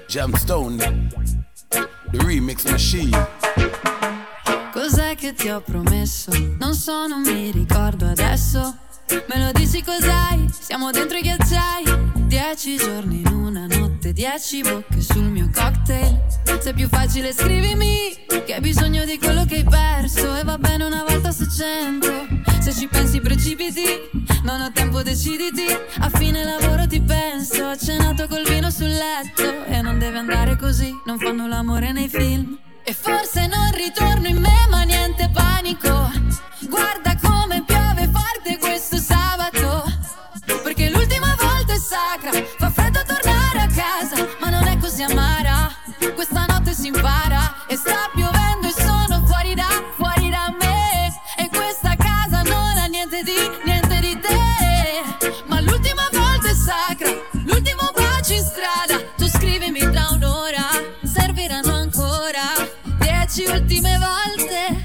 Jamstone, the remix machine. Cos'è che ti ho promesso? Non so, non mi ricordo adesso. Me lo dici cos'hai? Siamo dentro i ghiacciai. 10 giorni in una notte, 10 bocche sul mio cocktail. Se è più facile scrivimi che hai bisogno di quello che hai perso. E va bene una volta su 100. Se ci pensi precipiti, non ho tempo, deciditi. A fine lavoro ti penso. Ho cenato col vino sul letto. E non deve andare così, non fanno l'amore nei film. E forse non ritorno in me, ma niente panico. Guarda come piove forte questo sabato. Perché l'ultima volta è sacra. Fa freddo tornare a casa, ma non è così amara. Questa notte si impara. E sta piovendo e sono fuori da me. E questa casa non ha niente di te. Ma l'ultima volta è sacra. L'ultimo bacio in strada. Tu scrivimi tra un'ora. Serviranno ancora 10 ultime volte.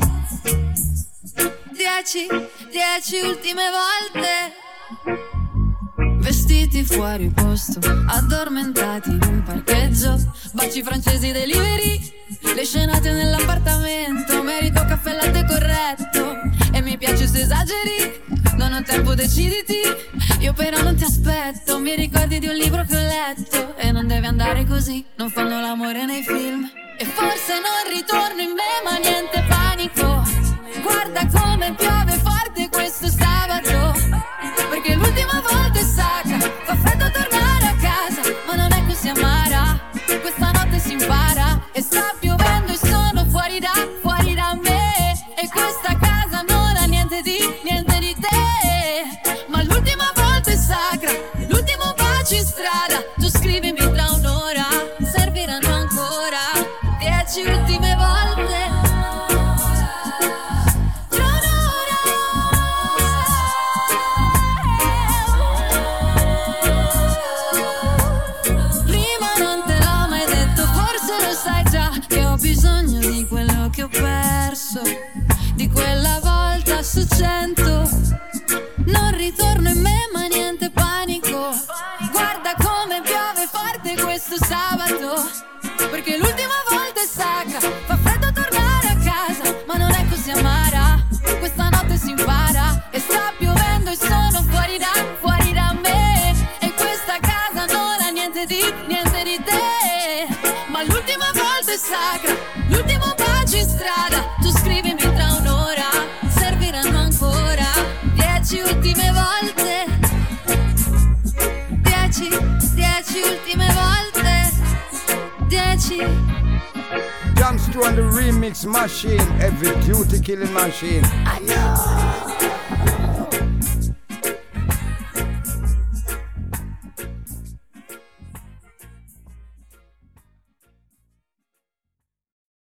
10 ultime volte. Vestiti fuori posto, addormentati in un parcheggio. Baci francesi delivery, le scenate nell'appartamento. Merito caffè latte corretto. E mi piace se esageri. Non ho tempo, deciditi. Io però non ti aspetto. Mi ricordi di un libro che ho letto. E non deve andare così, non fanno l'amore nei film. E forse non ritorno in me, ma niente panico. Guarda come piove forte questo sabato. Perché l'ultima volta è sacra. Fa freddo tornare a casa, ma non è così amara. Questa notte si impara. E sta piovendo e sono fuori da me. E questa casa non ha niente di te. Ma l'ultima volta è sacra. L'ultimo bacio in strada. Tu scrivimi tra un'ora. Serviranno ancora 10 ultime volte. Bisogno di quello che ho perso, di quella volta su 100. Non ritorno in me, ma niente panico. Guarda come piove forte questo sabato. Perché l'ultima volta è sacra. Fa freddo tornare a casa, ma non è così amara. Questa notte si impara. E sta piovendo e sono fuori da me. E questa casa non ha niente di te. Ma l'ultima volta è sacra. L'ultimo bacio in strada. Tu scrivimi tra un'ora. Serviranno ancora 10 ultime volte. 10 ultime volte. 10. Jamstone, the remix machine. Every duty killing machine. I know.